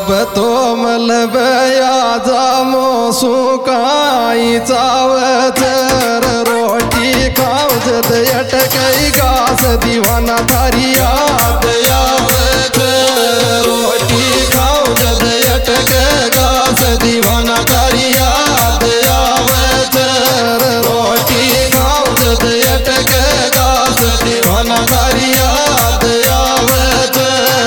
बतो मलबया जामो सुकाई चावचर रोटी खाव जद अटकई गास दीवाना थारी याद यावत रोटी खाव जद अटक गास दीवाना थारी याद यावत रोटी खाव जद अटक गास दीवाना थारी याद यावत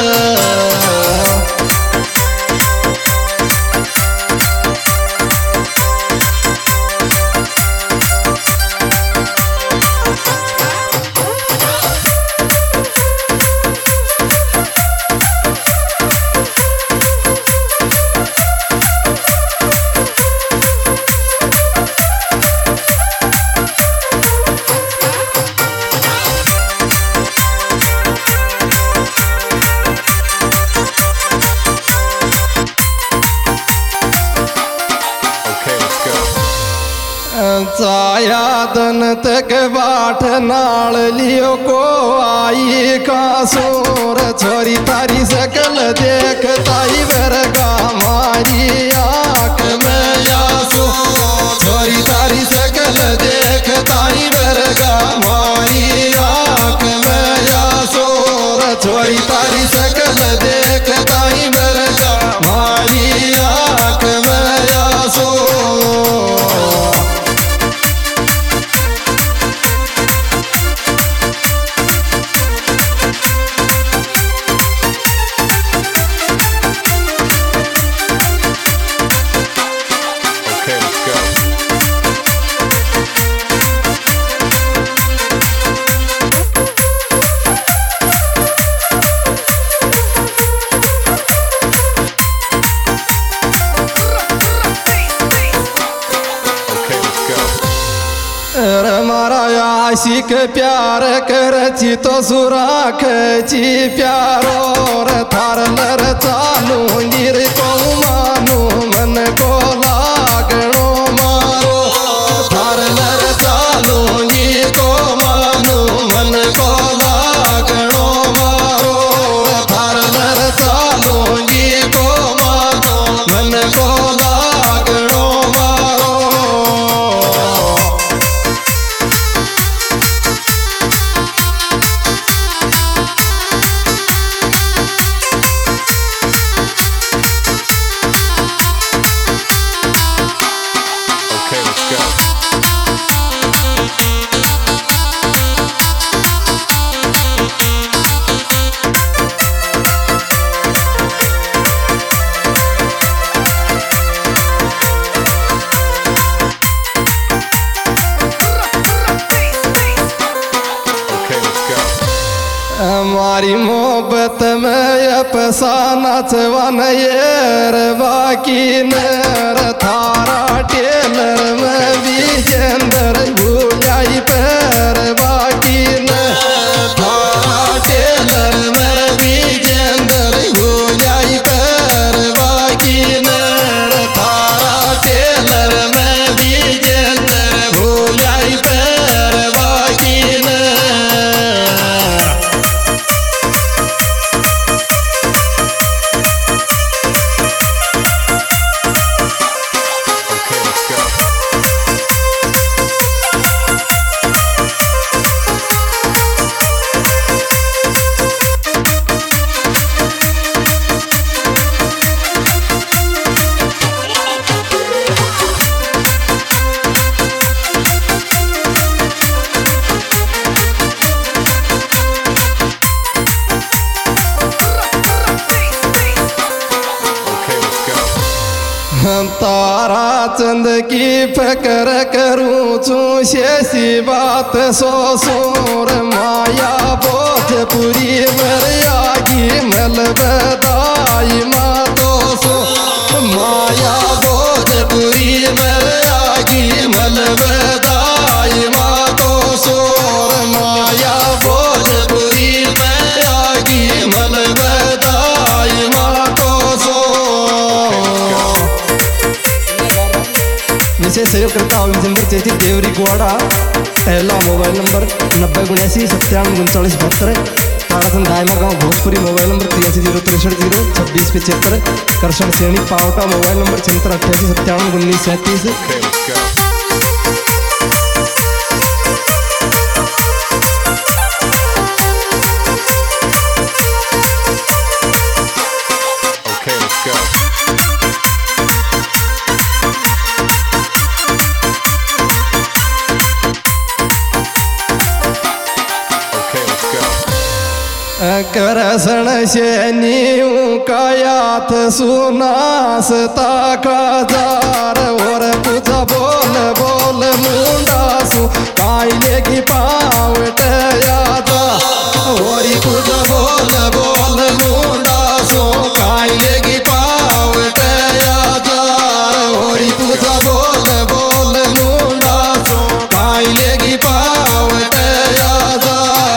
चाया दन तक बाट नाल लियो को आई का सोर छोरी तारी सकल देख ताई वर्गा मारी आँख में यासो छोरी तारी सकल देख ताई वर्गा मारी आँख में यासो छोरी तारी सकल देख ताई वर्गा मारी आँख में यासो मारा आशिक प्यार करची तो सुराख ची प्यारो र थार लर चालू गिर को मानू मन को लागणो मारो थार लर चालू गिर को मानू मन को लागणो मारो थार लर चालू गिर को मानू मन को लागणो मारो हमारी मोहब्बत में अफसाना चवन येर बाकी नर थारा टेलर में विजेंद्र भूजाई पैर बाकी न थारा टेलर में विजेंद्र भूजाई पैर बाकी नर थारा टेलर में विजेंद्र भूजाई पैर बाकी न तारा चंद की फकर करूँ चू शेषी बात सो सोर माया भोजपुरी मरियागी मल बदाई माँ तो सो माया भोजपुरी मरियागी मल बदाई माँ तो सोर माया भोजपुरी मरियागी मल बदाई माँ तो सो जिसे सहयोग करता हूँ विजेंद्र चेती देवरी गोवाड़ा। पहला मोबाइल नंबर 90 79 97 39 72। ताराचंद दायमा गांव भोजपुरी। Mobile number 8306302675। करसण सेणी पावटा। Mobile number 7688571937। करसण शेनी कायात सुनास ताका जार और तुझा बोल बोल मुंडासू कायले की पावट यादा ओरी तुझा बोल बोल मुंडासू कायले की पावट यादा ओरी तुझा बोल बोल मुंडासू कायले की पावट यादा।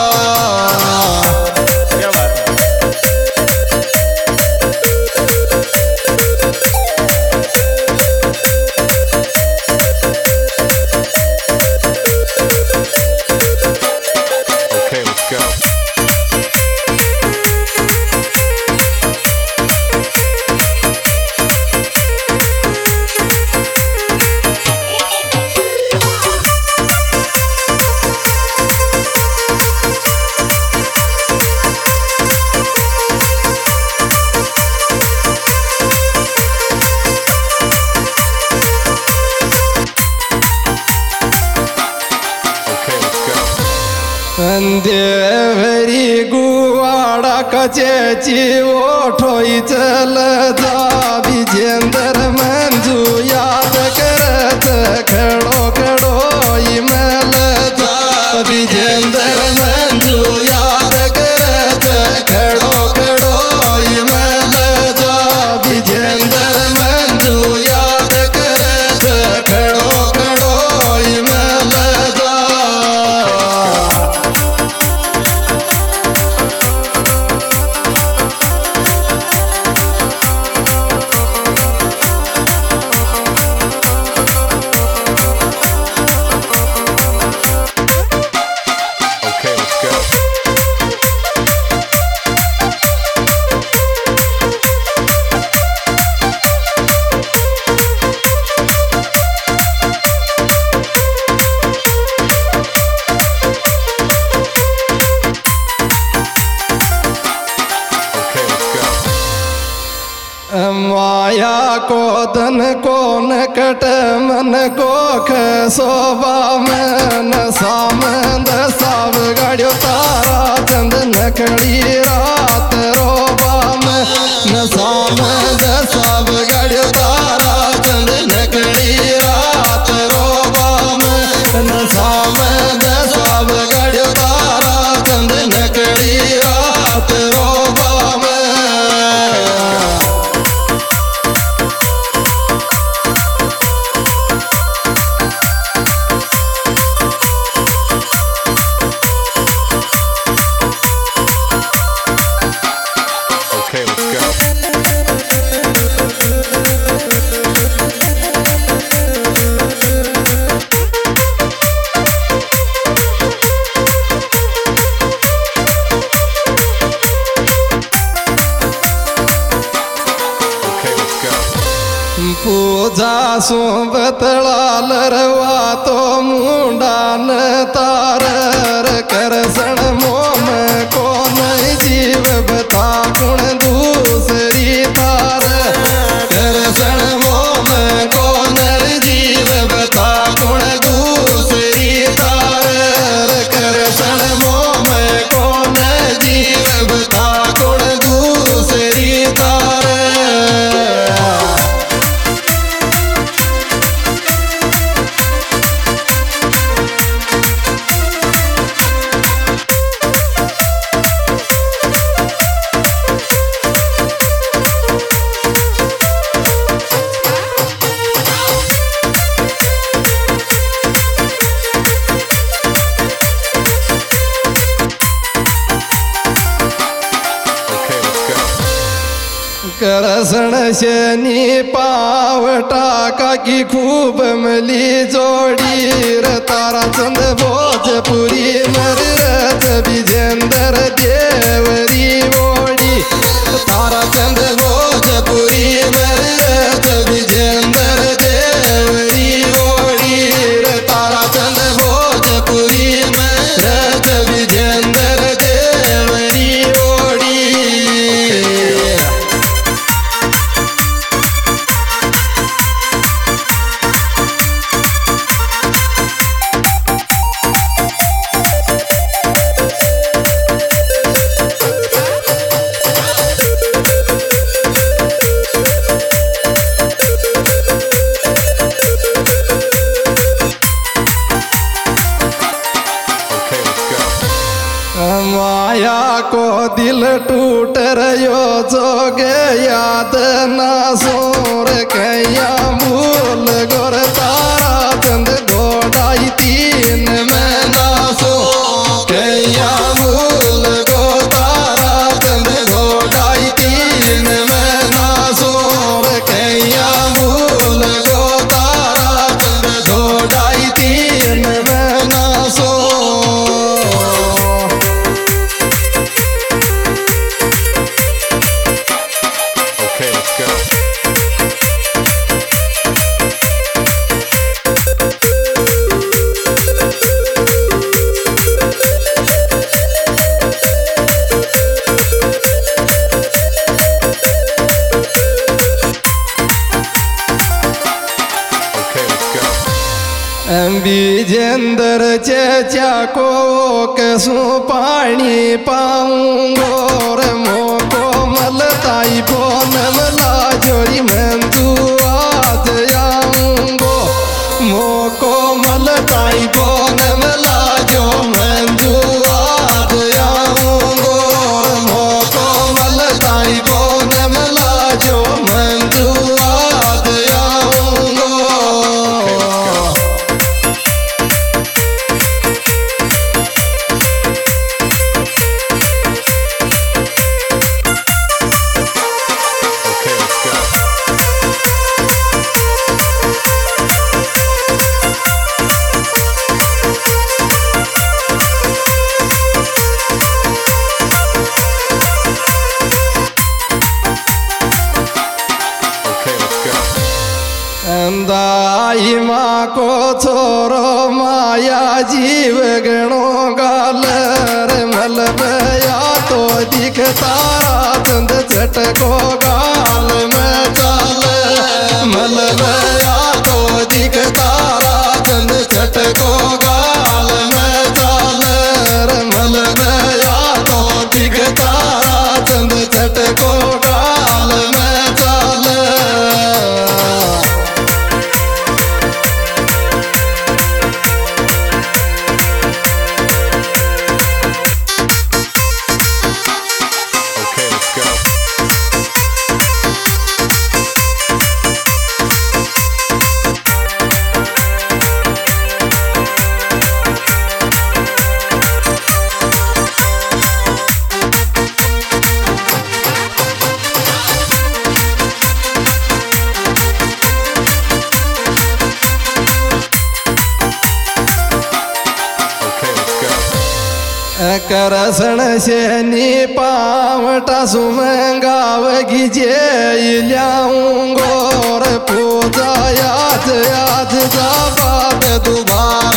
देवरी गुवाड़ा कचेची ओठोई चल जा विजेंद्र मंजू याद करत खड़ो खड़ो मल जा विजेंद्र मंजू याद करत खड़ो खड़ो मल जा विजेंद्र मंजू याद करत खड़ो खड़ो मल जा। माया को धन कोन कट मन गोख शोभा मन सामंद साव गाड़ियो तारा चंद नखड़ी रात रोबा में न सामंद साव गाड़ियो तारा चंद नखड़ी रात रोबा में न सामंद साव गाड़ियो तारा चंद नखड़ी रात रोबा में। पूजा सोबतला लरवा तो मुंडान तारर करसण मोम कोन जीव बता गुण दूसरी तार करसण मोम कोन जीव बता गुण दूसरी तार करसण मोम कोन जीव बता गुण दूसरी तार। करसण शनी पावटा काकी खूब मली जोड़ी र तारा चंद भोजपुरी नर रथ विजेंद्र दे दिल टूट रयो जोग याद ना सोर कैया भूल गोर तारा चंद घोड़ाई तीन में ना सो कैया भूल गो तारा चंद घोड़ाई तीन में ना सोर कैया भूल गो तारा चंद घोड़ाई तीन में ना सो बीजेंद्र चेचा को कसू पानी पाऊंगो रे मोको मलताई फोन मला जोरी मंजू आज आऊंगो मोको मलताई फोन मला जो मंजू आज आऊंगो मोको मलताई फोन मला जो मंजू आज आऊंगो दाई माँ को छोरो माया जीव गणो गाल रे मलबया तो दिख तारा चंद चटको गाल में चाल मलबया तो दिख तारा चंद चटको गाल में चाल रे मलबया तो दिख तारा चंद चटको गाल में चाल करसण शेनी पावटा सुमंगाव गिजे इल्याऊंगो रे पूजा याद याद जा बाद दुबार